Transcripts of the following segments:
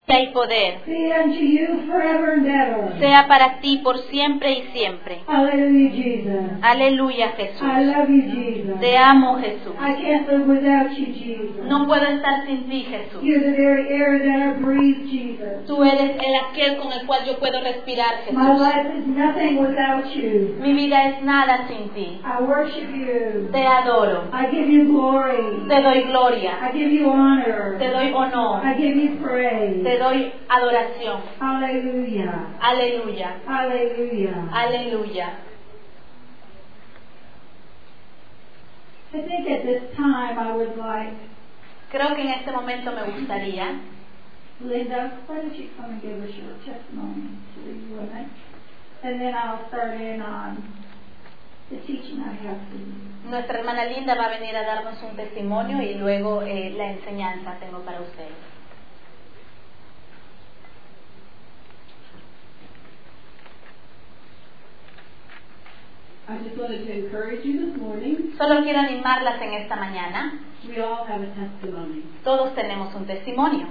y poder be unto you forever and ever. sea para ti por siempre y siempre. Hallelujah, Jesus. Aleluya, Jesús. I love you, Jesus. Te amo, Jesús. I can't live without you, Jesus. No puedo estar sin ti, Jesús. You're the very air that I breathe, Jesus. Tú eres aquel con el cual yo puedo respirar, My Jesús. life is nothing without you. Mi vida es nada sin ti. I worship you. Te adoro. I give you glory. Te doy gloria. I give you honor. Te doy honor. I give you praise. Te doy adoración. Hallelujah. Aleluya. Hallelujah. Aleluya. I think at this time I would like Creo que en este momento me gustaría, Linda, why don't you come and give us your testimony to these women? And then I'll start in on the teaching I have for you. nuestra hermana Linda va a venir a darnos un testimonio y luego la enseñanza tengo para ustedes. I just wanted to encourage you this morning. Solo quiero animarlas en esta mañana. We all have a testimony. Todos tenemos un testimonio.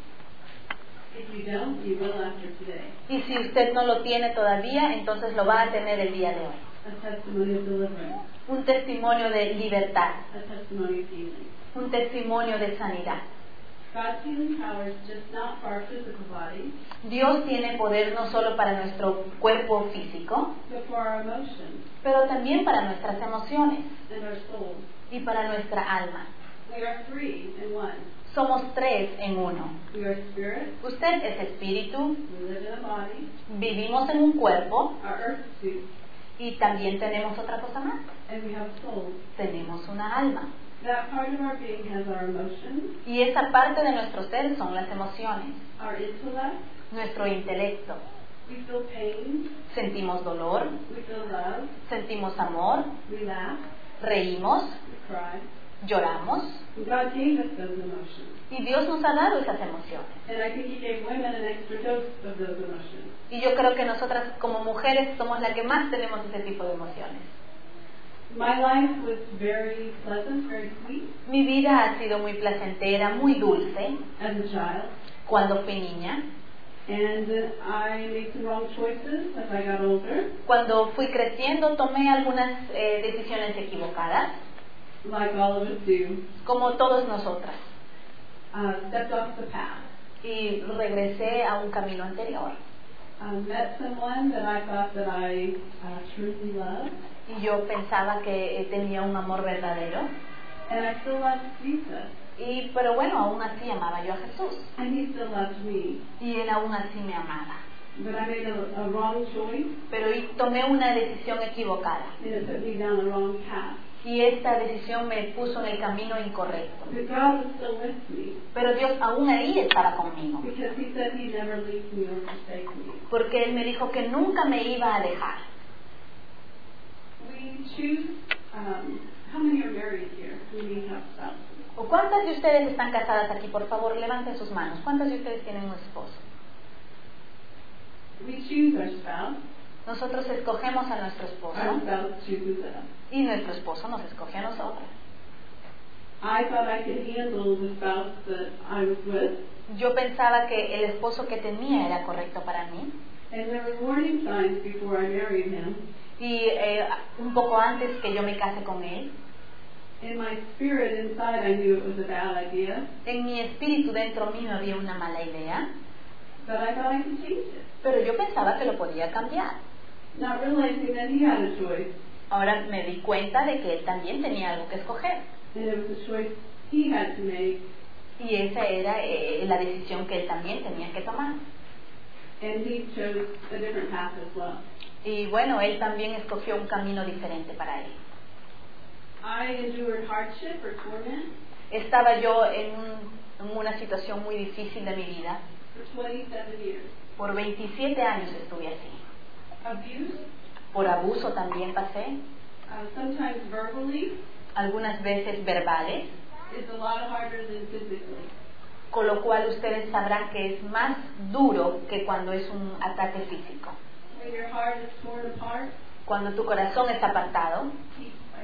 If you don't, you will after today. Y si usted no lo tiene todavía, entonces lo va a tener el día de hoy. A testimony of deliverance. Un testimonio de libertad. A testimony of healing. Un testimonio de sanidad. God's healing power is just not for our physical body, Dios tiene poder no solo para nuestro cuerpo físico, but for our emotions pero también para nuestras emociones and our souls. y para nuestra alma. We are three in one. Somos tres en uno. We are spirit, Usted es espíritu, we live in a body, vivimos en un cuerpo our earth suit, y también tenemos otra cosa más. and we have souls. Tenemos una alma. That part of our being has our emotions, Y esa parte de nuestro ser son las emociones, our intellect, nuestro intelecto. we feel pain, Sentimos dolor, we feel love, sentimos amor, we laugh, reímos, we cry. lloramos. And God gave us those emotions. Y Dios nos ha dado esas emociones. And I think He gave women an extra dose of those emotions. Y yo creo que nosotras como mujeres somos las que más tenemos ese tipo de emociones. My life was very pleasant, very sweet Mi vida ha sido muy placentera, muy dulce as a child. cuando fui niña. And I made some wrong choices as I got older, Cuando fui creciendo tomé algunas decisiones equivocadas, like all of us do. como todos nosotras. Stepped off the path. Y regresé a un camino anterior. Met someone that I thought that I truly loved. Y yo pensaba que tenía un amor verdadero. And I still loved Jesus. Pero bueno, aún así amaba yo a Jesús. And He still loved me. Y Él aún así me amaba. But I made a wrong choice. Pero tomé una decisión equivocada. And it put me down the wrong path. Y esta decisión me puso en el camino incorrecto. But God was still with me. Pero Dios aún ahí estaba conmigo. Because He said He never leaves me or forsakes me. Porque Él me dijo que nunca me iba a dejar. We choose, how many are married here? We need to have spouses. ¿O cuántas de ustedes están casadas aquí? Por favor, levanten sus manos. ¿Cuántas de ustedes tienen un esposo? We choose our spouse. Nosotros escogemos a nuestro Our esposo spouse chooses us. y nuestro esposo nos escoge a nosotros. I thought I could handle the spouse that I was with. Yo pensaba que el esposo que tenía era correcto para mí. And there were warning signs before I married him. Y un poco antes que yo me case con él, In my spirit inside, I knew it was a bad idea. en mi espíritu dentro mío había una mala idea, But I thought I could change it. pero yo pensaba que lo podía cambiar. Not realizing that he had a choice. Ahora me di cuenta de que él también tenía algo que escoger. And it was a choice he had to make. Y esa era la decisión que él también tenía que tomar. And he chose a different path as well. Y bueno, él también escogió un camino diferente para él. I endured hardship or torment Estaba yo en una situación muy difícil de mi vida. for 27 years. Por 27 años estuve así. Abuse, Por abuso también pasé. sometimes verbally, Algunas veces verbales. is a lot harder than physically. Con lo cual ustedes sabrán que es más duro que cuando es un ataque físico. When your heart is torn apart, Cuando tu corazón está apartado, piece by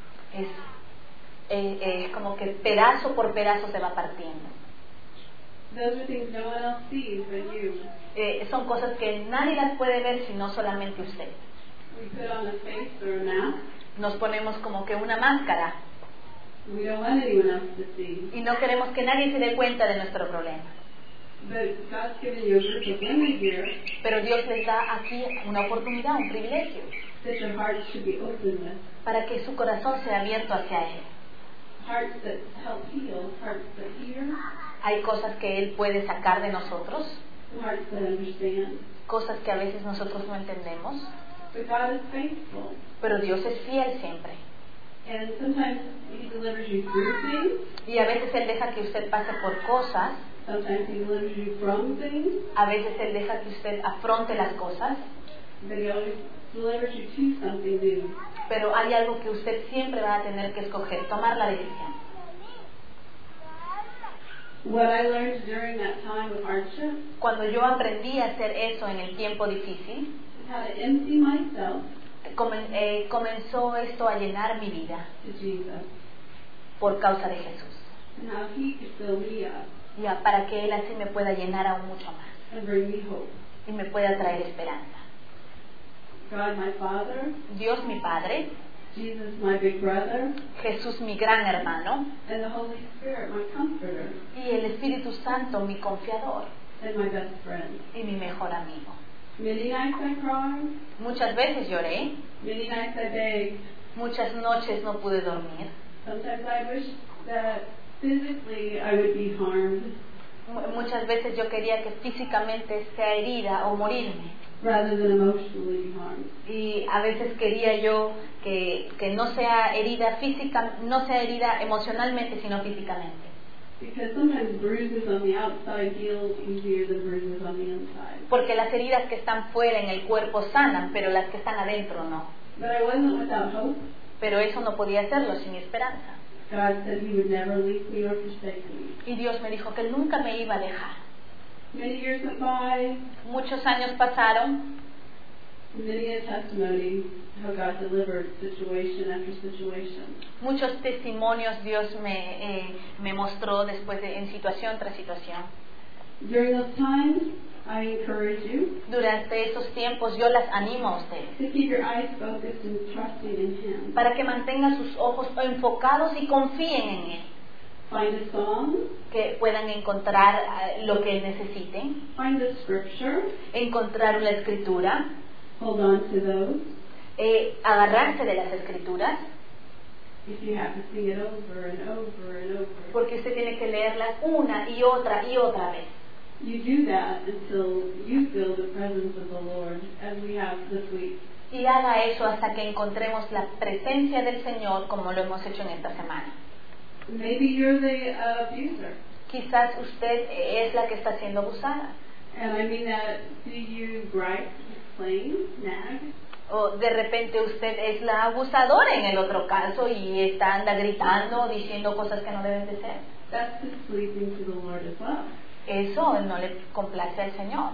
piece. es como que pedazo por pedazo se va partiendo. Those are things no one else sees but you. Son cosas que nadie las puede ver sino solamente usted. We put on a face or a mask. Nos ponemos como que una máscara We don't want anyone else to see. y no queremos que nadie se dé cuenta de nuestro problema. But God's given you a group of women here Pero Dios les da aquí una oportunidad, un privilegio, that your hearts should be open with. para que su corazón sea abierto hacia Él. Hearts that help heal, hearts that hear, Hay cosas que Él puede sacar de nosotros, hearts that understand. cosas que a veces nosotros no entendemos, But God is faithful. pero Dios es fiel siempre. And sometimes He delivers you through things. Y a veces Él deja que usted pase por cosas, Sometimes He delivers you from things. a veces Él deja que usted afronte las cosas, But He always delivers you to something new. pero hay algo que usted siempre va a tener que escoger, tomar la decisión. What I learned during that time of hardship Cuando yo aprendí a hacer eso en el tiempo difícil, is how to empty myself comenzó esto a llenar mi vida to Jesus. por causa de Jesús. And how He could fill me up Ya, para que Él así me pueda llenar aún mucho más and bring me hope. y me pueda traer esperanza. God, my Father, Dios mi Padre, Jesus, my big brother, Jesús mi gran hermano and the Holy Spirit, my comforter, y el Espíritu Santo mi confiador and my best friend. y mi mejor amigo. Many nights I cried, Muchas veces lloré, many nights I begged. muchas noches no pude dormir, Sometimes I wished that physically I would be harmed muchas veces yo quería que físicamente sea herida o morirme rather than emotionally be harmed. y a veces quería yo que no sea herida física, no sea herida emocionalmente sino físicamente. Because sometimes bruises on the outside heal easier than bruises on the inside. Porque las heridas que están fuera en el cuerpo sanan, pero las que están adentro no. But I wasn't without hope. Pero eso no podía hacerlo sin esperanza. God said He would never leave me or forsake me. Y Dios me dijo que Él nunca me iba a dejar. Many years went by, Muchos años pasaron, many a testimony how God delivered situation after situation. muchos testimonios Dios me mostró después en situación tras situación. During those times, I encourage you Durante esos tiempos yo las animo a ustedes to keep your eyes focused and trusting in Him. para que mantengan sus ojos enfocados y confíen en Él, Find a song, que puedan encontrar lo que necesiten, find a scripture, encontrar la escritura, hold on to those. agarrarse de las escrituras, If you have to sing it over and over and over. porque usted tiene que leerlas una y otra vez. You do that until you feel the presence of the Lord, as we have this week. Y haga eso hasta que encontremos la presencia del Señor como lo hemos hecho en esta semana. Maybe you're the abuser. Quizás usted es la que está siendo abusada. And I mean that, do you gripe, complain, nag? O de repente usted es la abusadora en el otro caso y anda gritando, diciendo cosas que no deben de ser. That's displeasing to the Lord as well. Eso no le complace al Señor.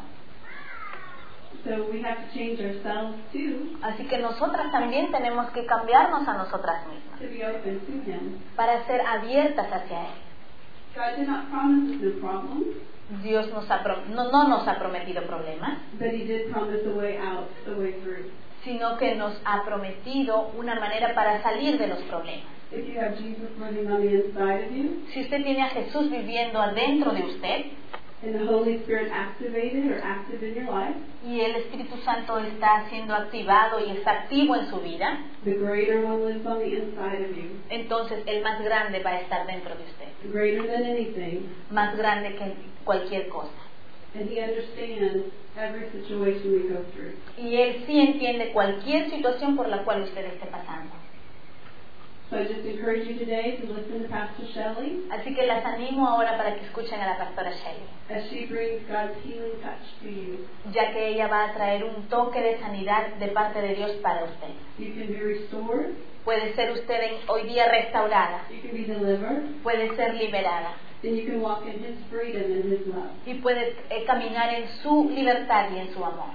So we have to change ourselves too Así que nosotras también tenemos que cambiarnos a nosotras mismas to be open to Him. para ser abiertas hacia Él. God did not promise us no problems, Dios no nos ha prometido problemas, but He did promise a way out, a way through. sino que nos ha prometido una manera para salir de los problemas. If you have Jesus living on the inside of you, Si usted tiene a Jesús viviendo adentro de usted and the Holy Spirit activated or active in your life, y el Espíritu Santo está siendo activado y está activo en su vida, the greater one lives on the inside of you, entonces el más grande va a estar dentro de usted, greater than anything, más grande que cualquier cosa. and He understands every situation we go through. Y Él sí entiende cualquier situación por la cual usted esté pasando. So I just encourage you today to listen to Pastor Shelley Así que las animo ahora para que escuchen a la pastora Shelley, as she brings God's healing touch to you. ya que ella va a traer un toque de sanidad de parte de Dios para usted. You can be restored, Puede ser usted hoy día restaurada, you can be delivered, puede ser liberada and you can walk in His freedom and His love. y puede caminar en su libertad y en su amor.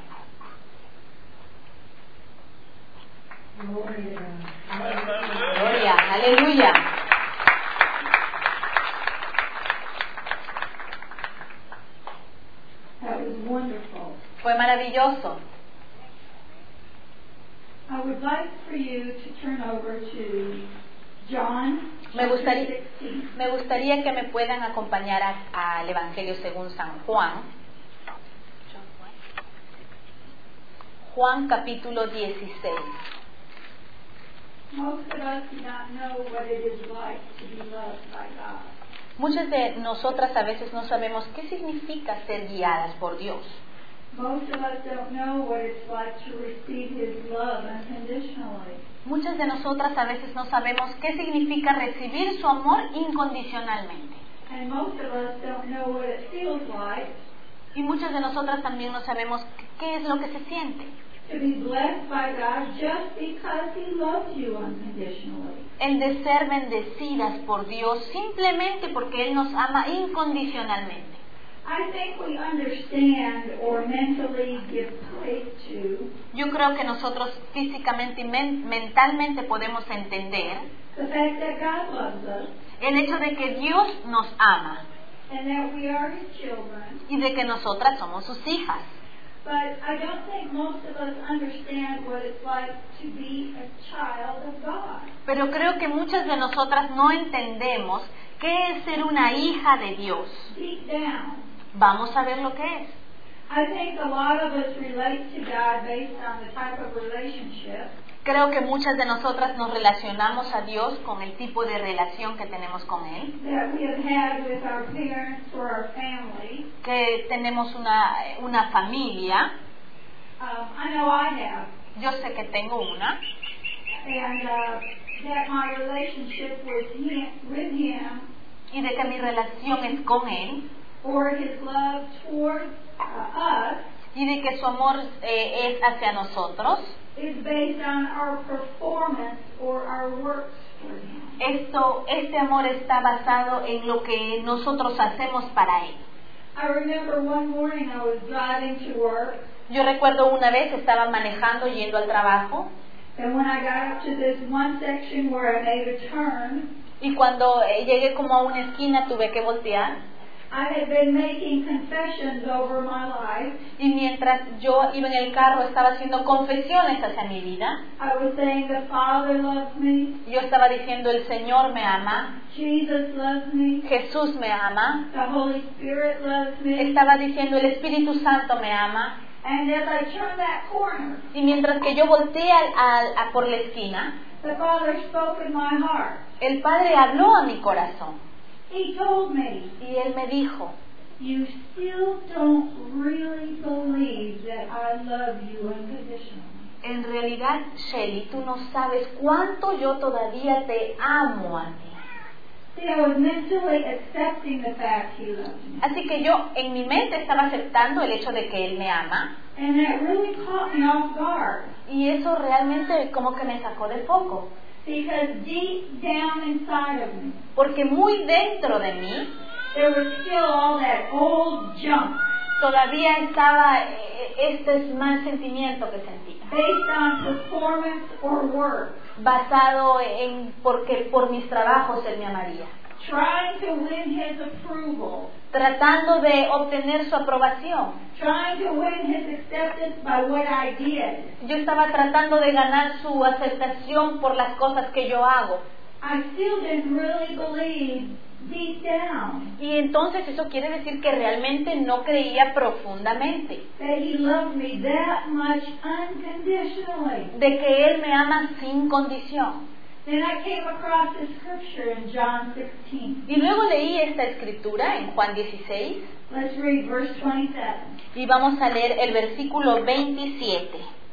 Gloria, aleluya. was wonderful. Fue maravilloso. I would like for you to turn over to John Me chapter gustaría, 16. me gustaría que me puedan acompañar al Evangelio según San Juan. Juan capítulo 16. Most of us do not know what it is like to be loved by God. Muchas de nosotras a veces no sabemos qué significa ser guiadas por Dios. Most of us don't know what it's like to receive His love unconditionally. Muchas de nosotras a veces no sabemos qué significa recibir su amor incondicionalmente. And most of us don't know what it feels like Y muchas de nosotras también no sabemos qué es lo que se siente. to be blessed by God just because He loves you unconditionally. El de ser bendecidas por Dios simplemente porque Él nos ama incondicionalmente. I think we understand or mentally give place to Yo creo que nosotros físicamente y mentalmente podemos entender the fact that God loves us el hecho de que Dios nos ama and that we are His children. y de que nosotras somos sus hijas. But I don't think most of us understand what it's like to be a child of God. Pero creo que muchas de nosotras no entendemos qué es ser una hija de Dios. Deep down, Vamos a ver lo que es. I think a lot of us relate to God based on the type of relationship Creo que muchas de nosotras nos relacionamos a Dios con el tipo de relación que tenemos con Él, that we have had with our parents or our family. que tenemos una familia. I know I have. Yo sé que tengo una, And that my relationship with him y de que mi relación es con Él, or his love towards us y de que su amor es hacia nosotros. is based on our performance or our works for him. Este amor está basado en lo que nosotros hacemos para Él. I remember one morning I was driving to work, Yo recuerdo una vez estaba manejando yendo al trabajo, and when I got up to this one section where I made a turn, y cuando llegué como a una esquina tuve que voltear. I had been making confessions over my life. Y mientras yo iba en el carro estaba haciendo confesiones hacia mi vida. I was saying the Father loves me, Yo estaba diciendo el Señor me ama, Jesus loves me, Jesús me ama. the Holy Spirit loves me. Estaba diciendo el Espíritu Santo me ama. And as I turned that corner, Y mientras que yo volteé por la esquina, the Father spoke in my heart. el Padre habló a mi corazón. He told me, Y Él me dijo, you still don't really believe that I love you unconditionally. en realidad, Shelly, tú no sabes cuánto yo todavía te amo a ti. See, I was mentally accepting the fact He loves me. Así que yo en mi mente estaba aceptando el hecho de que Él me ama. And that really caught me off guard. Y eso realmente como que me sacó de foco. Because deep down inside of me, Porque muy dentro de mí there was still all that old junk todavía estaba este mal sentimiento que sentía, based on performance or work, basado en porque por mis trabajos Él me amaría, trying to win His approval, tratando de obtener su aprobación. trying to win His acceptance by what I did. Yo estaba tratando de ganar su aceptación por las cosas que yo hago. I still didn't really believe deep down Y entonces eso quiere decir que realmente no creía profundamente that He loved me that much unconditionally. de que Él me ama sin condición. Then I came across this scripture in John 16. Y luego leí esta escritura en Juan 16 Let's read verse 27. y vamos a leer el versículo 27.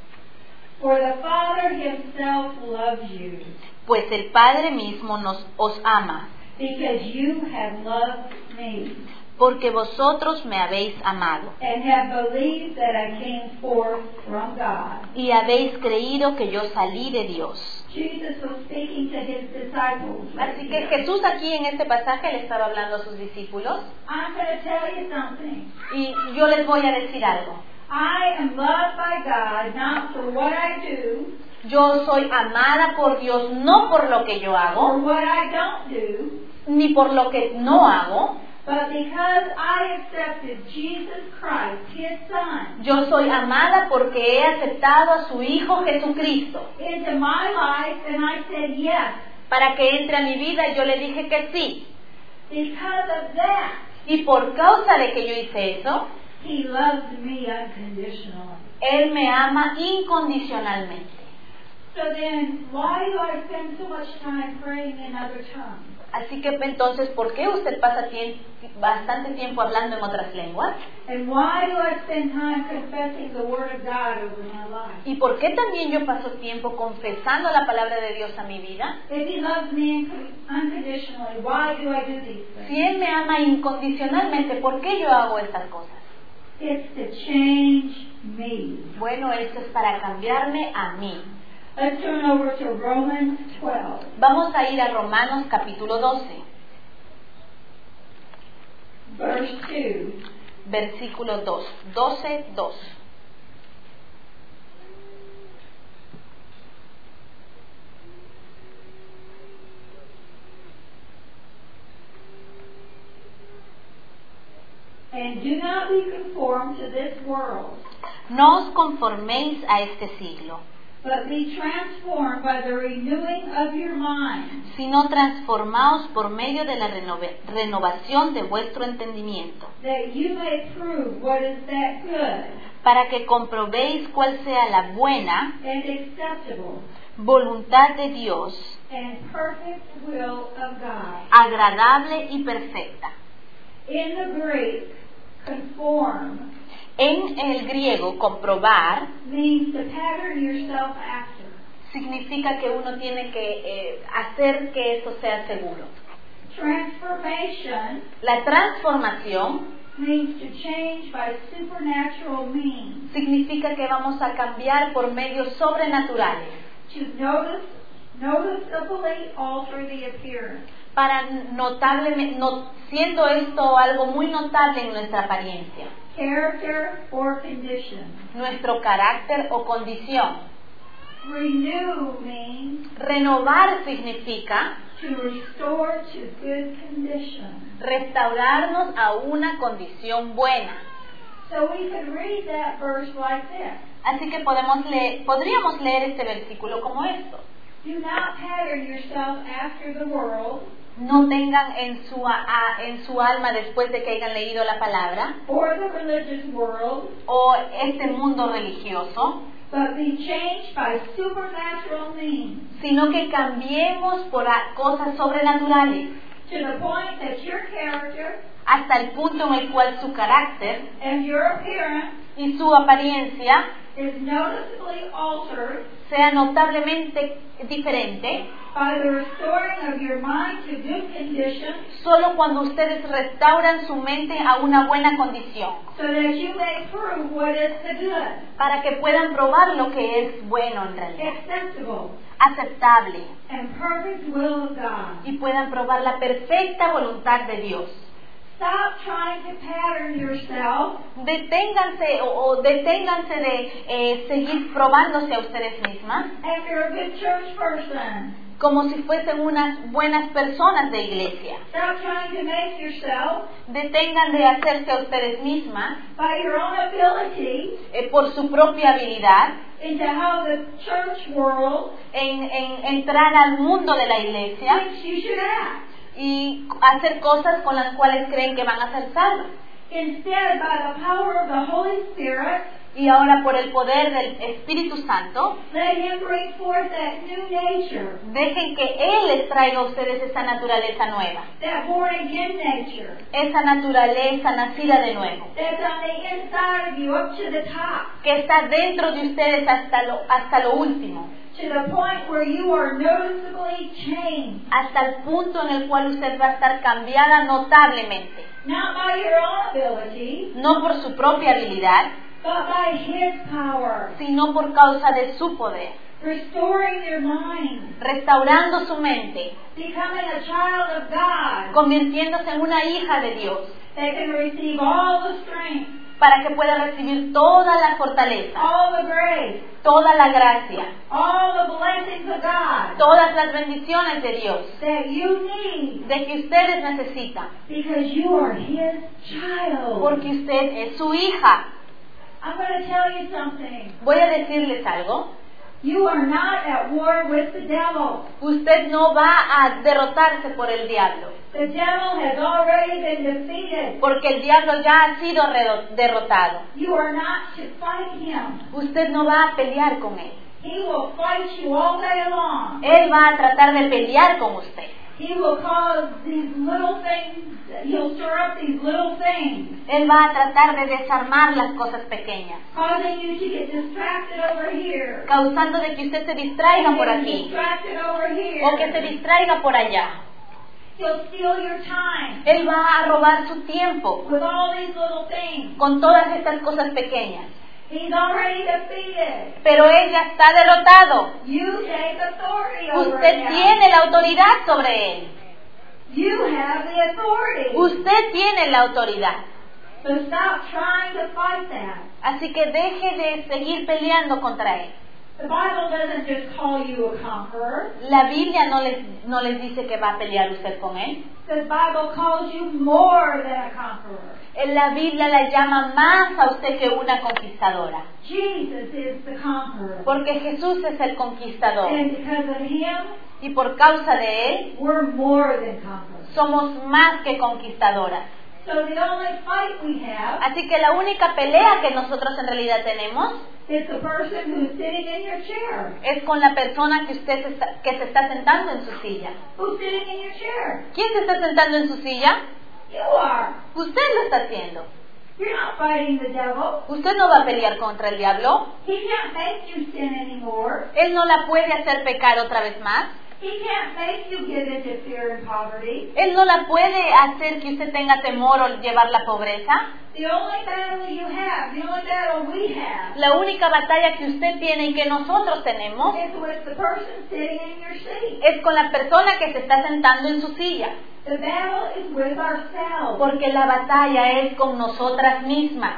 For the Father Himself loves you, Pues el Padre mismo os ama, because you have loved me, porque vosotros me habéis amado, and have believed that I came forth from God. y habéis creído que yo salí de Dios. Jesus was speaking to His disciples. Así que Jesús aquí en este pasaje le estaba hablando a sus discípulos, I'm going to tell you something. y yo les voy a decir algo. I am loved by God not for what I do Yo soy amada por Dios no por lo que yo or hago, what I don't do, ni por lo que no hago, But because I accepted Jesus Christ, His Son, Yo soy amada porque he aceptado a su Hijo Jesucristo into my life, and I said yes. para que entre a mi vida, y yo le dije que sí. Because of that, Y por causa de que yo hice eso, He loves me unconditionally. Él me ama incondicionalmente. So then, why do I spend so much time praying in other tongues? Así que entonces, ¿por qué usted pasa bastante tiempo hablando en otras lenguas? And why do I spend time confessing the Word of God over my life? ¿Y por qué también yo paso tiempo confesando la palabra de Dios a mi vida? If He loves me unconditionally, why do I do these things? Si Él me ama incondicionalmente, ¿por qué yo hago estas cosas? It's to change me. Bueno, esto es para cambiarme a mí. Let's turn over to Romans 12. Vamos a ir a Romanos capítulo 12, Verse 2. versículo 2, 12:2. And do not be conformed to this world, No os conforméis a este siglo, but be transformed by the renewing of your mind, sino transformaos por medio de la renovación de vuestro entendimiento, that you may prove what is that good para que comprobéis cuál sea la buena and acceptable voluntad de Dios, and perfect will of God. agradable y perfecta. In the Greek, conform En el griego, comprobar means to pattern yourself after. significa que uno tiene que hacer que eso sea seguro. Transformation La transformación means to change by supernatural means, significa que vamos a cambiar por medios sobrenaturales to noticeably alter the appearance. para siendo esto algo muy notable en nuestra apariencia, Character or condition. nuestro carácter o condición. Renew means Renovar significa to restore to good condition. restaurarnos a una condición buena. So we could read that verse like this. Así que podríamos leer este versículo como esto. Do not pattern yourself after the world No tengan en su alma, después de que hayan leído la palabra, or the religious world, o este mundo religioso, but be changed by supernatural means, sino que cambiemos por cosas sobrenaturales, to the point that your character hasta el punto en el cual su carácter and your appearance y su apariencia is noticeably altered sea notablemente diferente, by the restoring of your mind to good condition, solo cuando ustedes restauran su mente a una buena condición, so that you may prove what is the good, para que puedan probar lo que es bueno en realidad, acceptable, aceptable, and perfect will of God. y puedan probar la perfecta voluntad de Dios. Stop trying to pattern yourself Deténganse deténganse de seguir probándose a ustedes mismas after a good church person. como si fuesen unas buenas personas de iglesia. Stop trying to make yourself, Detengan de hacerse a ustedes mismas by your own ability, por su propia habilidad into how the church world en entrar al mundo de la iglesia thinks you should act. y hacer cosas con las cuales creen que van a ser salvos. Instead, by the power of the Holy Spirit, Y ahora, por el poder del Espíritu Santo, let Him bring forth that new nature, dejen que Él les traiga a ustedes esa naturaleza nueva, that born again nature, esa naturaleza nacida de nuevo, that's on the inside of you up to the top, que está dentro de ustedes hasta lo último, to the point where you are noticeably changed, hasta el punto en el cual usted va a estar cambiada notablemente, not by your own ability, no por su propia habilidad, but by His power, sino por causa de su poder, restoring your mind, restaurando su mente, becoming a child of God, convirtiéndose en una hija de Dios, that can receive all the strength para que pueda recibir toda la fortaleza, all the grace, toda la gracia, all the blessings of God todas las bendiciones de Dios, that you need de que ustedes necesitan, because you are His child. porque usted es su hija. I'm going to tell you something. Voy a decirles algo. You are not at war with the devil. Usted no va a derrotarse por el diablo, The devil has already been defeated. porque el diablo ya ha sido derrotado. You are not to fight him. Usted no va a pelear con él. He will fight you all day long. Él va a tratar de pelear con usted. He will cause these little things, he'll stir up these little things, Él va a tratar de desarmar las cosas pequeñas, causing you to get distracted over here. causando de que usted se distraiga por aquí Distracted over here. o que se distraiga por allá. He'll steal your time Él va a robar su tiempo with all these little things. con todas estas cosas pequeñas. He's already defeated. Pero él ya está derrotado. You take authority over Usted him. tiene la autoridad sobre él. You have the authority. Usted tiene la autoridad. So stop trying to fight that. Así que deje de seguir peleando contra él. The Bible doesn't just call you a conqueror. La Biblia no les dice que va a pelear usted con él. The Bible calls you more than a conqueror. En la Biblia la llama más a usted que una conquistadora. Jesus is the conqueror. Porque Jesús es el conquistador. And because of him, Y por causa de él, we're more than conquerors. somos más que conquistadoras. So the only fight we have Así que la única pelea que nosotros en realidad tenemos is the person who's sitting in your chair. es con la persona que se está sentando en su silla. Who's sitting in your chair? ¿Quién se está sentando en su silla? You are. Usted lo está haciendo. You're not fighting the devil. Usted no va a pelear contra el diablo. He can't make you sin anymore. Él no la puede hacer pecar otra vez más. He can't make you get into fear and poverty. Él no la puede hacer que usted tenga temor o llevar la pobreza. The only battle you have, the only battle we have, La única batalla que usted tiene y que nosotros tenemos is with the person sitting in your seat. es con la persona que se está sentando en su silla. The battle is with ourselves. Porque la batalla es con nosotras mismas.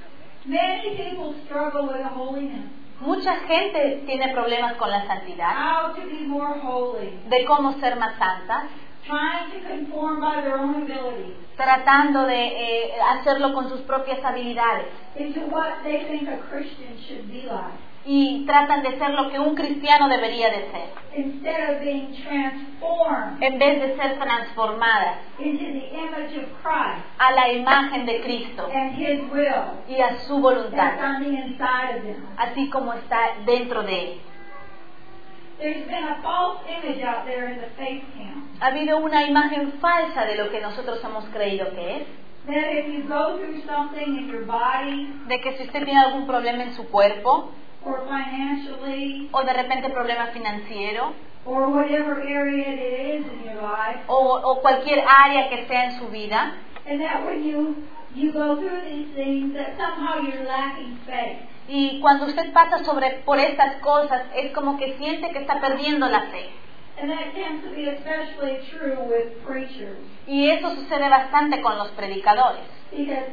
Many people struggle with holiness. Mucha gente tiene problemas con la santidad, How to be more holy. de cómo ser más santas, Trying to conform by their own abilities tratando de hacerlo con sus propias habilidades. into what they think a Christian should be like. Y tratan de ser lo que un cristiano debería de ser, Instead of being transformed en vez de ser transformadas into the image of Christ a la imagen de Cristo and His will y a su that's voluntad, on the inside of them. así como está dentro de él. There's been a false image out there in the faith camp Ha habido una imagen falsa de lo que nosotros hemos creído que es, that if you go through something in your body de que si usted tiene algún problema en su cuerpo, or financially o de repente problema financiero, or whatever area it is in your life, o cualquier área que sea en su vida, and that when you go through these things that somehow you're lacking faith. y cuando usted pasa por estas cosas, es como que siente que está perdiendo la fe. And that tends to be especially true with preachers Y eso sucede bastante con los predicadores, because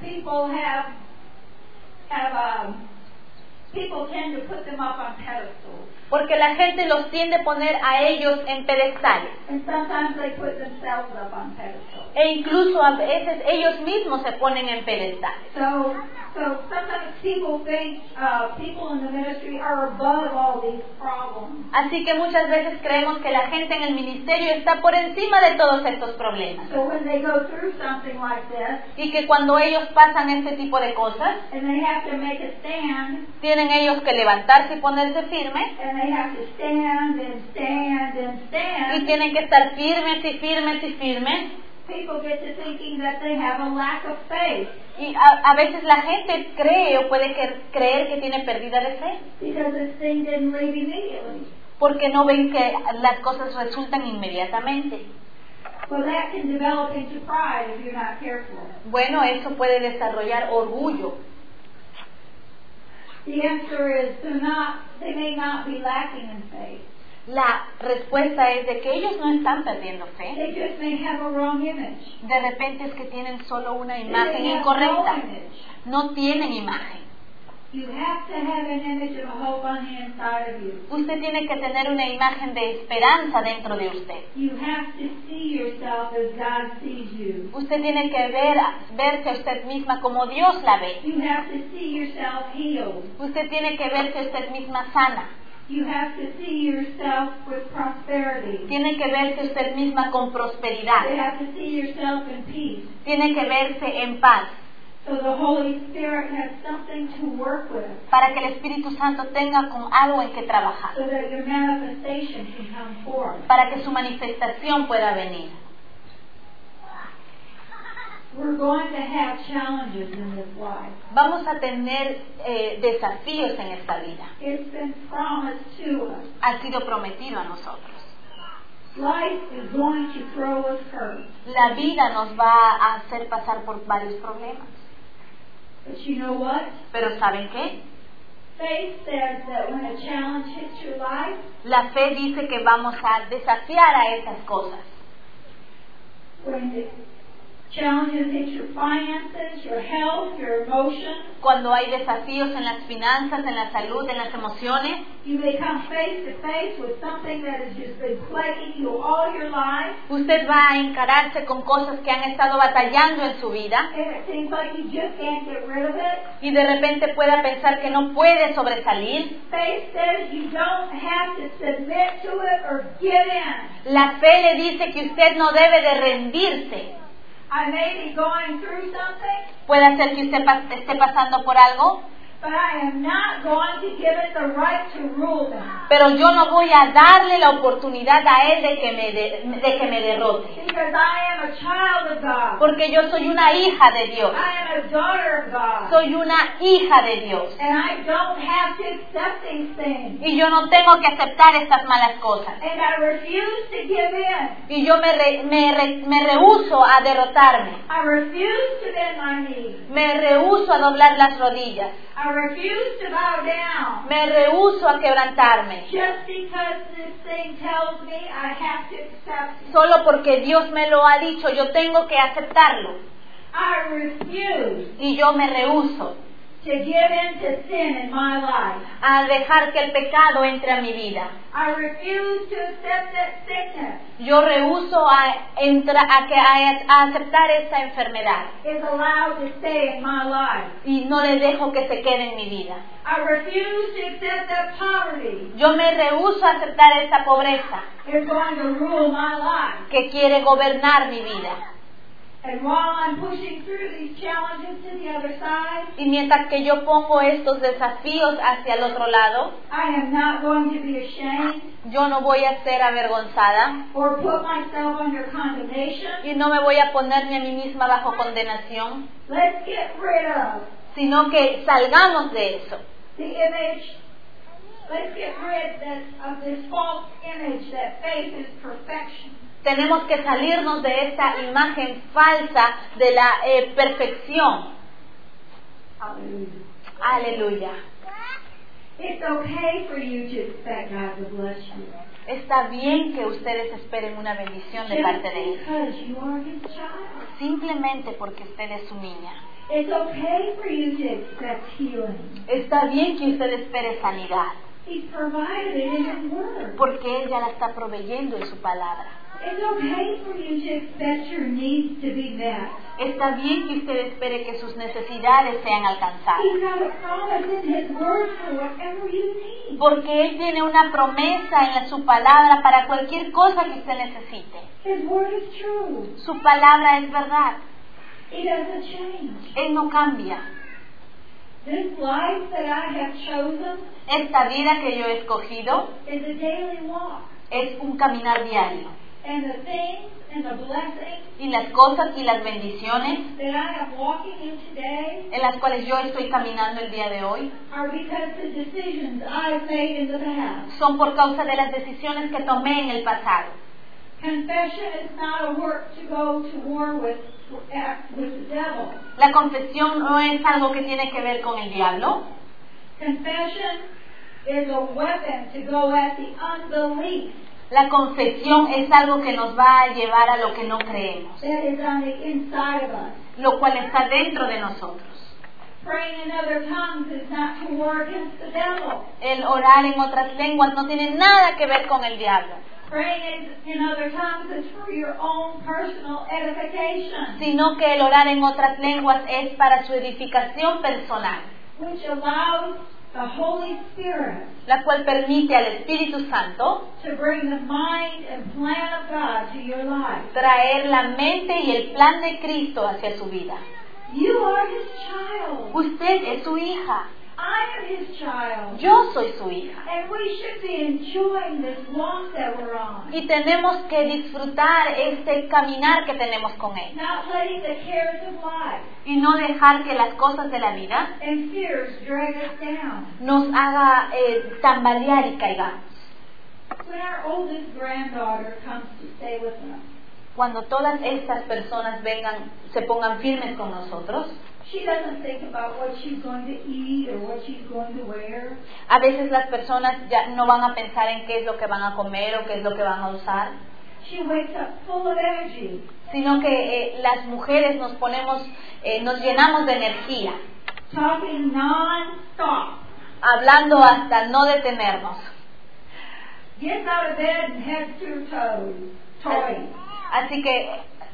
people tend to put them up on pedestals, porque la gente los tiende a poner a ellos en pedestales, and sometimes they put themselves up on pedestals. e incluso a veces ellos mismos se ponen en pedestales. So sometimes people think people in the ministry are above all these problems. Así que muchas veces creemos que la gente en el ministerio está por encima de todos estos problemas, So when they go through something like this, y que cuando ellos pasan este tipo de cosas, and they have to make a stand, tienen ellos que levantarse y ponerse firmes, and they have to stand and stand and y stand, tienen que estar firmes y firmes y firmes, people get to thinking that they have a lack of faith y a veces la gente cree o puede creer que tiene pérdida de fe, because this thing didn't leave immediately. porque no ven que las cosas resultan inmediatamente. Well, that can develop into pride if you're not careful. Bueno, eso puede desarrollar orgullo. The answer is they may not be lacking in faith. La respuesta es de que ellos no están perdiendo fe. They just may have a wrong image. De repente es que tienen solo una They imagen have incorrecta. no image. No tienen imagen. You have to have an image of hope on the inside of you. Usted tiene que tener una imagen de esperanza dentro de usted. You have to see yourself as God sees you. Usted tiene que verse a usted misma como Dios la ve. You have to see yourself healed. Usted tiene que verse a usted misma sana. You have to see yourself with prosperity. Tiene que verse a usted misma con You prosperidad. have to see yourself in peace. Tiene que verse en paz. So the Holy Spirit has something to work with. Para que el Espíritu Santo tenga con algo en que trabajar. So that your manifestation can come forth. Para que su manifestación pueda venir. We're going to have challenges in this life. Vamos a tener desafíos en esta vida. It's been promised to us. Ha sido prometido a nosotros. Life is going to throw us hurt. La vida nos va a hacer pasar por varios problemas. But you know what? Pero ¿saben qué? Faith says that when a challenge hits your life, La fe dice que vamos a desafiar a esas cosas. when the challenges hit your finances, your health, your emotions, Cuando hay desafíos en las finanzas, en la salud, en las emociones, you may come face to face with something that has just been plaguing you all your life, usted va a encararse con cosas que han estado batallando en su vida and it seems like you just can't get rid of it. y de repente pueda pensar que no puede sobresalir. Faith says you don't have to submit to it or give in. La fe le dice que usted no debe de rendirse. I may be going through something, Puede ser que usted esté pasando por algo, but I am not going to give it the right to rule me. pero yo no voy a darle la oportunidad a él de que me derrote. Because I am a child of God. Porque yo soy una hija de Dios. I am a daughter of God. Soy una hija de Dios. And I don't have to accept these things. Y yo no tengo que aceptar estas malas cosas. And I refuse to give in. Y yo me rehúso a derrotarme. I refuse to bend my knees. Me rehúso a doblar las rodillas. I refuse to bow down. Me rehúso a quebrantarme. Just because this thing tells me I have to accept it. Solo porque Dios me lo ha dicho, yo tengo que aceptarlo. I refuse Y yo me rehúso to give in to sin in my life. a dejar que el pecado entre a mi vida. I refuse to accept that sickness Yo rehúso a aceptar esta enfermedad. is allowed to stay in my life. Y no le dejo que se quede en mi vida. I refuse to accept that poverty Yo me rehúso a aceptar esta pobreza is going to rule my life. que quiere gobernar mi vida. And while I'm pushing through these challenges to the other side, Y mientras que yo pongo estos desafíos hacia el otro lado, I am not going to be ashamed yo no voy a ser avergonzada or put myself under condemnation. y no me voy a ponerme a mí misma bajo condenación, Let's get rid of sino que salgamos de eso. the image. Let's get rid of this false image that faith is perfection. Tenemos que salirnos de esta imagen falsa de la perfección. Hallelujah. Aleluya. It's okay for you to expect God to bless you. Está bien que ustedes esperen una bendición de parte Just de Él, because you are His child. simplemente porque usted es su niña. It's okay for you to expect healing. Está bien que usted espere sanidad, He's provided it in His Word. porque Él ya la está proveyendo en su palabra. It's okay for you to expect your needs to be met. Está bien que usted espere que sus necesidades sean alcanzadas, He's got a promise in His Word for whatever you need. porque Él tiene una promesa en su palabra para cualquier cosa que usted necesite. His Word is true. Su palabra es verdad. It doesn't change. Él no cambia. This life that I have chosen Esta vida que yo he escogido is a daily walk. es un caminar diario. And the things and the blessings Y las cosas y las bendiciones that I am walking in today en las cuales yo estoy caminando el día de hoy are because the decisions I've made in the past. son por causa de las decisiones que tomé en el pasado. Confession is not a work to go to war with the devil. La confesión no es algo que tiene que ver con el diablo. Confession is a weapon to go at the unbelief La confesión es algo que nos va a llevar a lo que no creemos, that is on the inside of us. lo cual está dentro de nosotros. Praying in other tongues is not to war against the devil. El orar en otras lenguas no tiene nada que ver con el diablo, Praying in other tongues is for your own personal edification, sino que el orar en otras lenguas es para su edificación personal, which allows the Holy Spirit la cual permite al Espíritu Santo to bring the mind and plan of God to your life. traer la mente y el plan de Cristo hacia su vida. You are His child. Usted es su hija, I am His child. yo soy su hija. And we should be enjoying this walk that we're on. Y tenemos que disfrutar este caminar que tenemos con Él. Not letting the cares of life Y no dejar que las cosas de la vida and fears drag us down. nos haga tambalear y caigamos. When our oldest granddaughter comes to stay with us, Cuando todas estas personas vengan, se pongan firmes con nosotros, she doesn't think about what she's going to eat or what she's going to wear. a veces las personas ya no van a pensar en qué es lo que van a comer o qué es lo que van a usar, She wakes up full of energy, sino que las mujeres nos llenamos de energía, talking non-stop. hablando hasta no detenernos. Gets out of bed and heads to her toys. Así que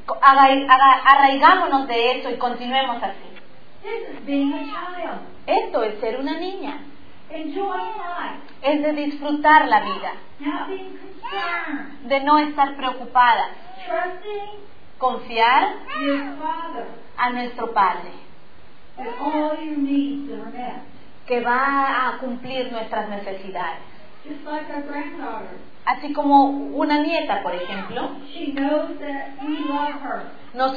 arraigámonos de eso y continuemos así. This is being a child, Esto es ser una niña, enjoying life, es de disfrutar la vida, not being concerned, de no estar preocupadas, trusting confiar your Father a nuestro Padre, that all your needs are met. que va a cumplir nuestras necesidades. Just like our granddaughter, Así como una nieta, por ejemplo, she knows that we love her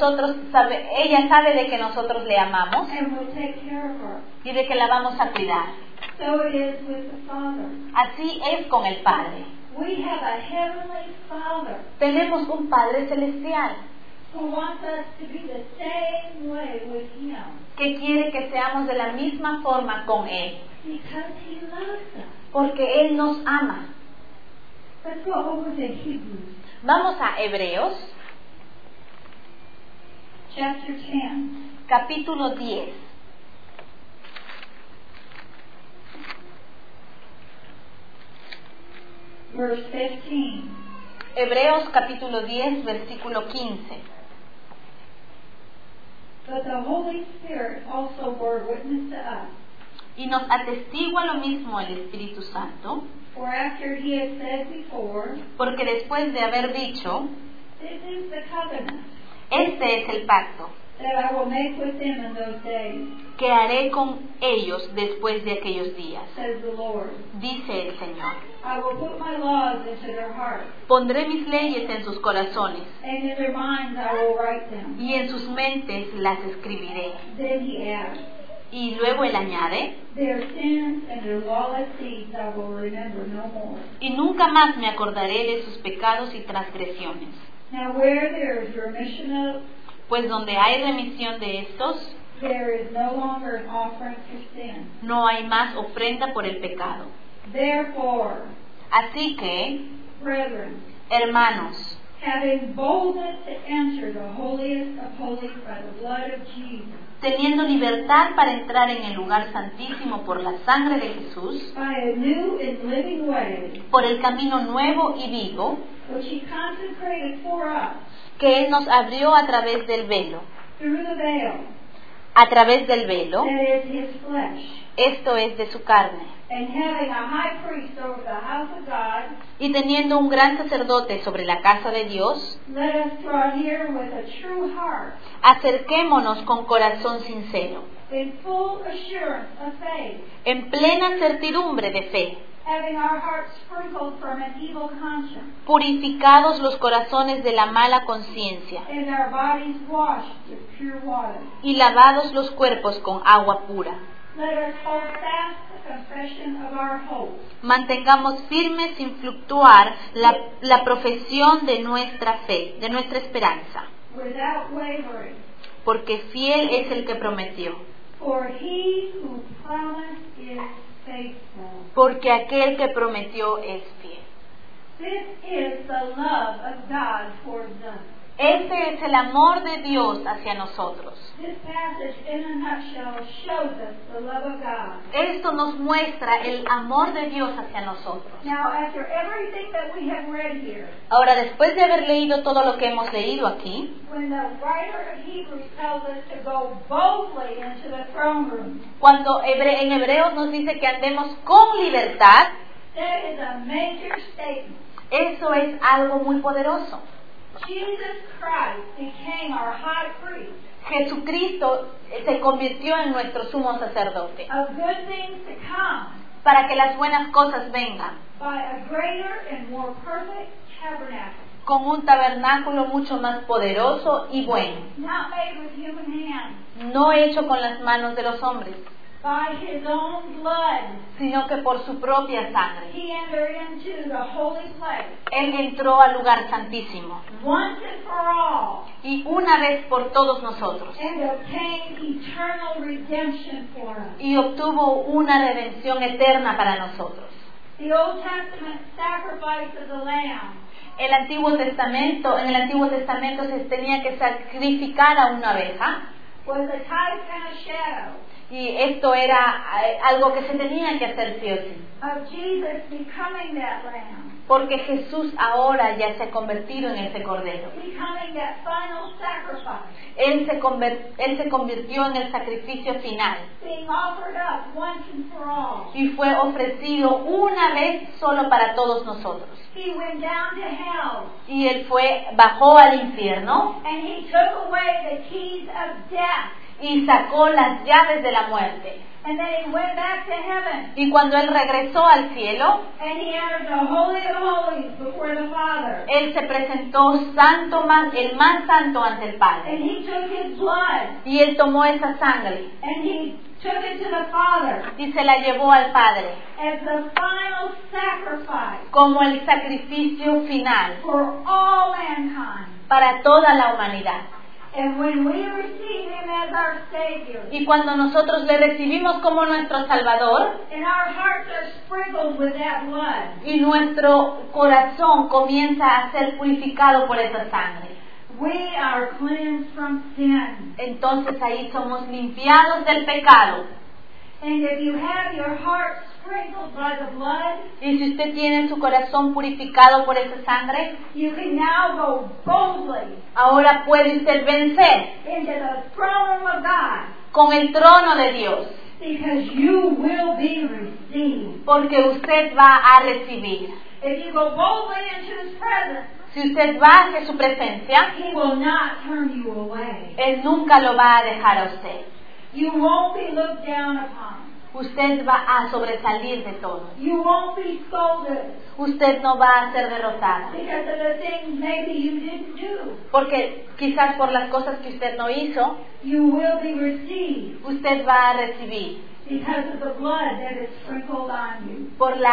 ella sabe de que nosotros le amamos and will take care of her. y de que la vamos a cuidar. So it is with the Father. Así es con el Padre. We have a heavenly Father Tenemos un Padre celestial who wants us to be the same way with Him que quiere que seamos de la misma forma con Él, because He loves us. porque Él nos ama. Let's go over to Hebrews Vamos a Hebreos, chapter 10. capítulo 10. Verse 15. Hebreos capítulo 10, versículo 15. But the Holy Spirit also bore witness to us. Y nos atestigua lo mismo el Espíritu Santo, For after He had said before, porque después de haber dicho, this is the covenant este es el pacto that I will make with them in those days, que haré con ellos después de aquellos días, says the Lord. dice el Señor. I will put my laws into their hearts, Pondré mis leyes en sus corazones and in their minds I will write them. y en sus mentes las escribiré. Then He adds, Y luego él añade, their sins and their lawless deeds I will remember no more. y nunca más me acordaré de sus pecados y transgresiones. Now where there is remission of, Pues donde hay remisión de estos, there is no longer an offering for sin. no hay más ofrenda por el pecado. Therefore, Así que, brethren, hermanos, having boldness to enter the holiest of holies by the blood of Jesus, teniendo libertad para entrar en el lugar santísimo por la sangre de Jesús, by a new and living way, por el camino nuevo y vivo which He consecrated for us que Él nos abrió a través del velo, through the veil, a través del velo, that is His flesh, esto es de su carne, and having a high priest over the house of God, y teniendo un gran sacerdote sobre la casa de Dios, let us draw near with a true heart, acerquémonos con corazón sincero, in full assurance of faith, en plena certidumbre de fe, having our hearts sprinkled from an evil conscience, purificados los corazones de la mala conciencia, and our bodies washed with pure water. y lavados los cuerpos con agua pura. Let us hold fast the confession of our hope, Mantengamos firme sin fluctuar la profesión de nuestra fe, de nuestra esperanza, without wavering. porque fiel es el que prometió. For He who promised is faithful. porque aquel que prometió es fiel. This is the love of God towards us. Este es el amor de Dios hacia nosotros. This passage, in a nutshell, shows us the love of God. Esto nos muestra el amor de Dios hacia nosotros. Now, after everything that we have read here, Ahora, después de haber leído todo lo que hemos leído aquí, when the writer of Hebrews tells us to go boldly into the throne room, cuando en Hebreos nos dice que andemos con libertad, that is a major statement. eso es algo muy poderoso. Jesus Christ became our high priest Jesucristo se convirtió en nuestro sumo sacerdote of good things to come para que las buenas cosas vengan, by a greater and more perfect tabernacle, con un tabernáculo mucho más poderoso y bueno, not made with human hands, no hecho con las manos de los hombres, by his own blood. sino que por su propia sangre. He entered into the holy place Él entró al lugar santísimo once and for all y una vez por todos nosotros and obtained eternal redemption for us. y obtuvo una redención eterna para nosotros. The Old Testament sacrifice of the lamb En el Antiguo Testamento se tenía que sacrificar a una oveja was a type and a shadow y esto era algo que se tenía que hacer sí o sí. of Jesus becoming that lamb, Porque Jesús ahora ya se ha convertido en ese cordero. becoming that final sacrifice, Él se convirtió en el sacrificio final being offered up once and for all. y fue ofrecido una vez solo para todos nosotros. He went down to hell Y Él bajó al infierno and he took away the keys of death, y sacó las llaves de la muerte. and then he went back to heaven Y cuando Él regresó al cielo, and he entered the Holy of Holies before the Father. Él se presentó el más santo ante el Padre. And he took his blood Y Él tomó esa sangre and he took it to the Father y se la llevó al Padre as the final sacrifice como el sacrificio final for all mankind. para toda la humanidad. And when we receive him as our Savior, Y cuando nosotros le recibimos como nuestro Salvador and our hearts are sprinkled with that blood, y nuestro corazón comienza a ser purificado por esa sangre, we are cleansed from sin. entonces ahí somos limpiados del pecado. And if you have your heart sprinkled by the blood, Y si usted tiene su corazón purificado por esa sangre, you can now go boldly ahora puede usted vencer into the throne room of God, con el trono de Dios, because you will be received. porque usted va a recibir. If you go boldly into his presence, Si usted va hacia su presencia, he will not turn you away. Él nunca lo va a dejar a usted. You won't be looked down upon. Usted va a sobresalir de todo. You won't be scolded Usted no va a ser derrotada. because of the things maybe you didn't do. Porque quizás por las cosas que usted no hizo, You will be received usted va a recibir because of the blood that is sprinkled on you.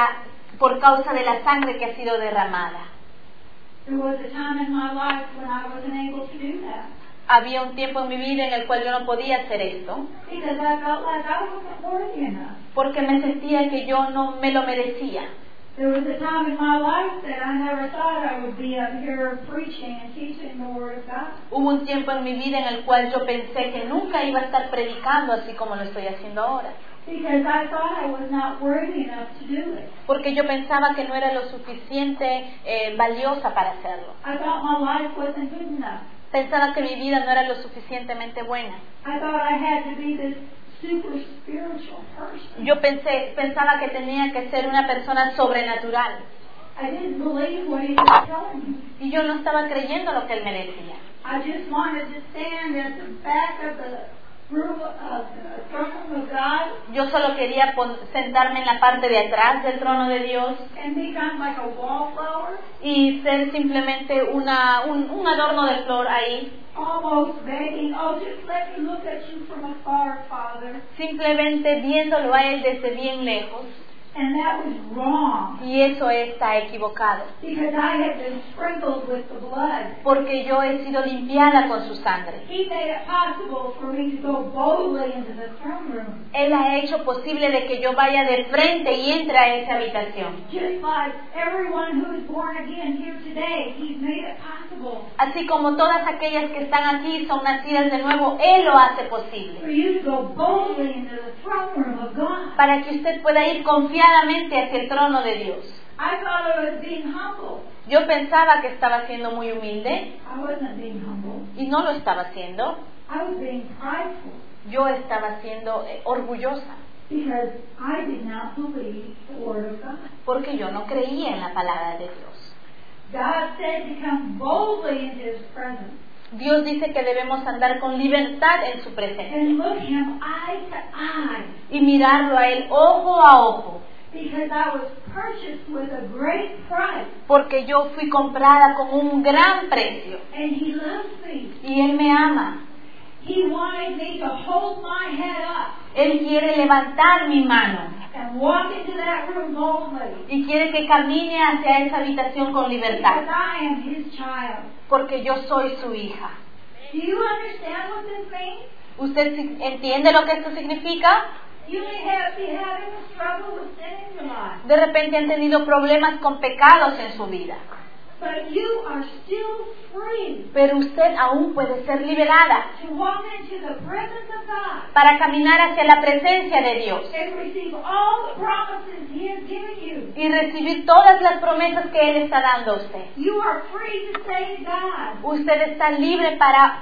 por causa de la sangre que ha sido derramada. There was a time in my life when I wasn't able to do that Había un tiempo en mi vida en el cual yo no podía hacer esto, because I felt like I wasn't worthy enough. porque me sentía que yo no me lo merecía. There was a time in my life that I never thought I would be up here preaching and teaching the Word of God. Hubo un tiempo en mi vida en el cual yo pensé que nunca iba a estar predicando así como lo estoy haciendo ahora, Because I thought I was not worthy enough to do it. porque yo pensaba que no era lo suficiente valiosa para hacerlo. I thought my life wasn't good enough. Pensaba que mi vida no era lo suficientemente buena. I thought I had to be this super spiritual person. Yo pensaba que tenía que ser una persona sobrenatural. I didn't believe what he was telling me. Y yo no estaba creyendo lo que él me decía. I just wanted to stand at the back of the room of the throne of God Yo solo quería sentarme en la parte de atrás del trono de Dios and become like a wallflower, y ser simplemente un adorno de flor ahí, almost begging, oh, just let me look at you from afar, Father. simplemente viéndolo a él desde bien lejos. And that was wrong. Y eso está equivocado. Because I had been sprinkled with the blood. Porque yo he sido limpiada con su sangre. He made it possible for me to go boldly into the throne room. Él ha hecho posible de que yo vaya de frente y entre a esa habitación. Just like everyone who is born again here today, He's made it possible. Así como todas aquellas que están aquí son nacidas de nuevo, Él lo hace posible. For you to go boldly into the throne room of God. Para que usted pueda ir confiadamente hacia el trono de Dios. I thought I was being humble. Yo pensaba que estaba siendo muy humilde I wasn't being humble. y no lo estaba haciendo. I was being prideful. Yo estaba siendo orgullosa Because I did not believe the Word of God. porque yo no creía en la palabra de Dios. God said to come boldly into His presence Dios dice que debemos andar con libertad en su presencia and look Him eye to eye. y mirarlo a Él ojo a ojo. Because I was purchased with a great price. Porque yo fui comprada con un gran precio And He loves me. y Él me ama. He wanted me to hold my head up Él quiere levantar mi mano and walk into that room boldly. y quiere que camine hacia esa habitación con Because libertad. I am His child. Porque yo soy su hija. Do you understand what this means? ¿Usted entiende lo que esto significa? You may be having a struggle with sin in your life. De repente han tenido problemas con pecados en su vida. But you are still free Pero usted aún puede ser liberada to walk into the presence of God para caminar hacia la presencia de Dios and receive all the promises He has given you. y recibir todas las promesas que Él está dando a usted. You are free to say to God, Usted está libre para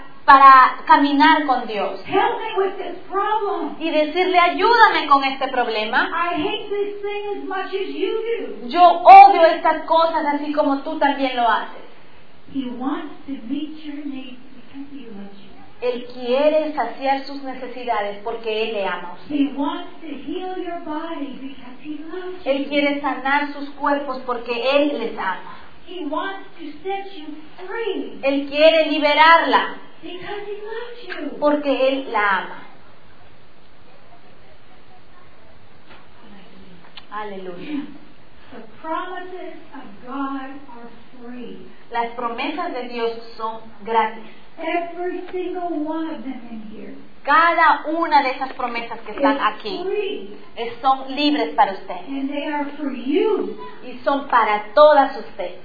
caminar con Dios help me with this problem. y decirle, ayúdame con este problema. I hate this thing as much as you do. Yo odio estas cosas así como tú también lo haces. He wants to meet your needs because He loves you. Él quiere saciar sus necesidades porque Él le ama a usted. He wants to heal your body because He loves Él you. quiere sanar sus cuerpos porque Él les ama. He wants to set you free Él quiere liberarla because He loves you. porque Él la ama. Aleluya. The promises of God are free. Las promesas de Dios son gratis. Every single one of them in here Cada una de esas promesas que están is aquí free, son libres para usted and they are for you. y son para todas ustedes.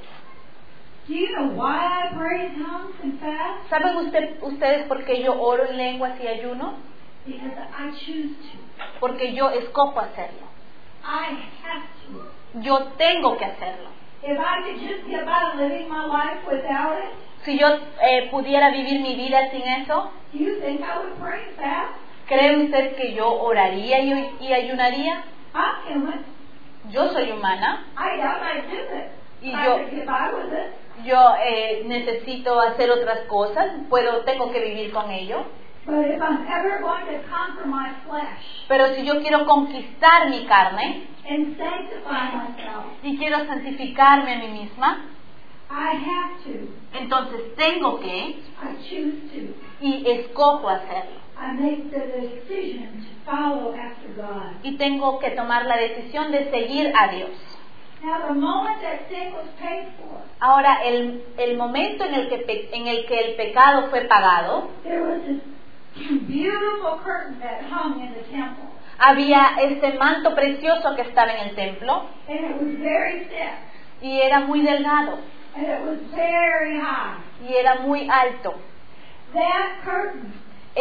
Do you know why I pray in tongues and fast? ¿Saben ustedes por qué yo oro en lenguas y ayuno? Because I choose to. Porque yo escojo hacerlo. I have to. Yo tengo que hacerlo. If I could just get by living my life without it, Si yo pudiera vivir mi vida sin eso, do you think I would pray and fast? ¿cree usted que yo oraría y ayunaría? I'm human. Yo soy humana. I doubt I'd do it. Y I yo- could get by with it. Yo necesito hacer otras cosas, tengo que vivir con ello. But if I'm ever going to conquer my flesh Pero si yo quiero conquistar mi carne and sanctify myself, y quiero santificarme a mí misma, I have to. entonces tengo que I choose to. y escojo hacerlo. I make the decision to follow after God. Y tengo que tomar la decisión de seguir a Dios. Now, the moment that sin was paid for, Ahora, el momento en el que el pecado fue pagado, there was this beautiful curtain that hung in the temple. había este manto precioso que estaba en el templo And it was very thick. y era muy delgado And it was very high. y era muy alto. That curtain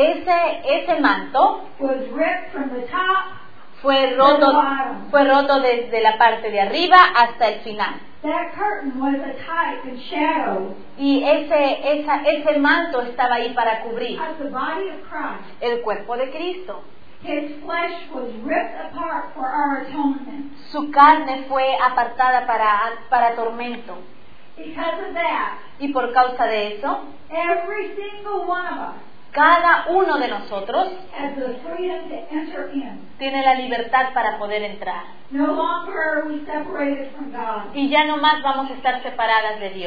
Ese manto was ripped from the top. fue roto desde la parte de arriba hasta el final. That curtain was a type and shadow Y ese manto estaba ahí para cubrir of the body of Christ. el cuerpo de Cristo. His flesh was ripped apart for our atonement. Su carne fue apartada para tormento. Because of that, Y por causa de eso, every single one of us cada uno de nosotros has the freedom to enter in. tiene la libertad para poder entrar. No longer are we separated from God. Y ya no más vamos a estar separadas de Dios.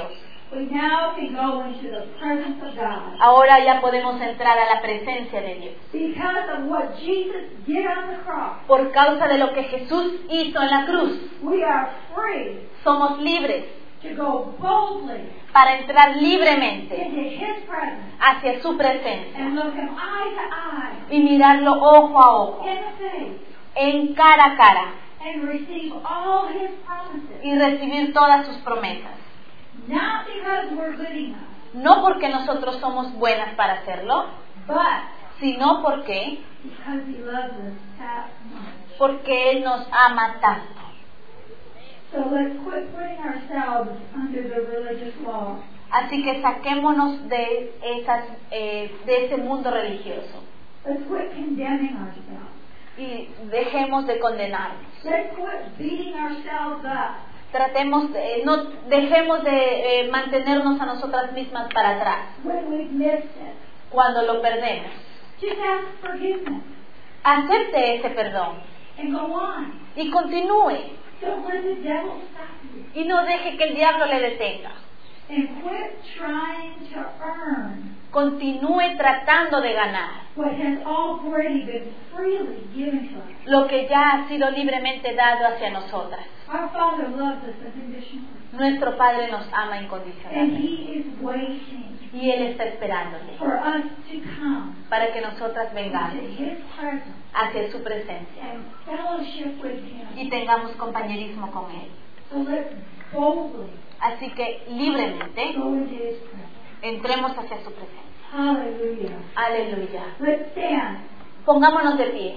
we now can go into the presence of God. Ahora ya podemos entrar a la presencia de Dios. Because of what Jesus did on the cross, Por causa de lo que Jesús hizo en la cruz, we are free somos libres to go boldly para entrar libremente into His presence hacia su presencia and look Him eye to eye, y mirarlo ojo a ojo, in the face, en cara a cara, and receive all His promises. y recibir todas sus promesas. Not because we're good enough, No porque nosotros somos buenas para hacerlo, but sino porque because He loves us that much. Él nos ama tanto. So let's quit putting ourselves under the religious law. Así que saquémonos de ese mundo religioso Let's quit condemning ourselves. y dejemos de condenarnos. Let's quit beating ourselves up. Dejemos de mantenernos a nosotras mismas para atrás When we've missed it, cuando lo perdemos. just ask forgiveness Acepte ese perdón and go on. y continúe Don't let the devil stop you. y no deje que el diablo le detenga. And quit trying to earn Continúe tratando de ganar what has already been freely given to us. lo que ya ha sido libremente dado hacia nosotras. Our Father loves us unconditionally. Nuestro Padre nos ama And incondicionalmente He is waiting y Él está esperándole for us to come para que nosotras to vengamos His presence hacia su presencia and fellowship with Him. y tengamos compañerismo con Él. So let's boldly Así que libremente go into His presence. entremos hacia su presencia. Hallelujah. Aleluya. Let's stand. Pongámonos de pie.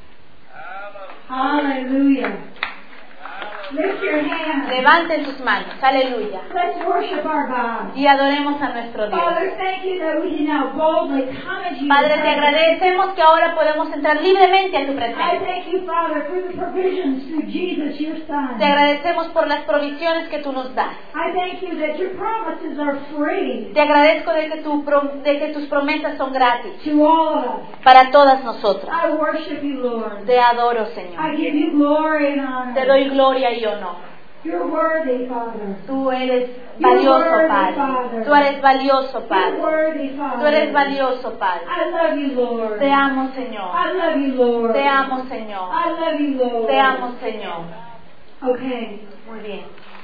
Hallelujah. Lift your hands. Levanten sus manos. Aleluya. Let's worship our God. Y adoremos a nuestro Dios. Father, thank you that we can now boldly come into your Padre, te presence. agradecemos que ahora podemos entrar libremente a tu I presencia. thank you, Father, for the provisions through Jesus, your Son. Te agradecemos por las provisiones que tú nos das. I thank you that your promises are free Te agradezco de que tus promesas son gratis to all of us. para todas nosotras. I worship you, Lord. Te adoro, I Señor. give you glory and honor. Te doy gloria y honor. You're worthy, Father. Tú eres valioso, worthy, Padre. Father. Tú eres valioso, You're Padre. worthy, Father. Tú eres valioso, Padre. I love you, Lord. Te amo, Señor. I love you, Lord. Te amo, Señor. I love you, Lord. Te amo, Señor. Okay. Muy bien.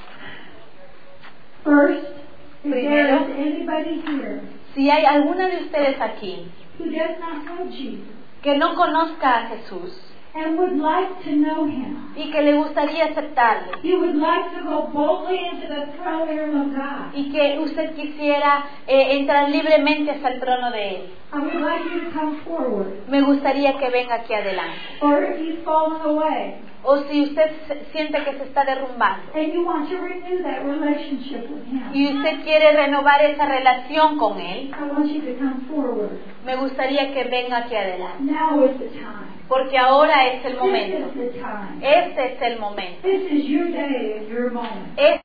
First, if there Primero. is anybody here Si hay alguna de ustedes aquí who does not know Jesus que no conozca a Jesús and would like to know Him, y que le gustaría aceptarle you would like to go boldly into the throne room of God, y que usted quisiera entrar libremente hasta el trono de Él, I would like you to come forward. me gustaría que venga aquí adelante. Or if you've fallen away O si usted siente que se está derrumbando and you want to renew that relationship with Him, y usted quiere renovar esa relación con Él, I want you to come forward. me gustaría que venga aquí adelante. Now is the time. Porque ahora es el This momento. is the time. Este es el momento. This is your day and your moment. Este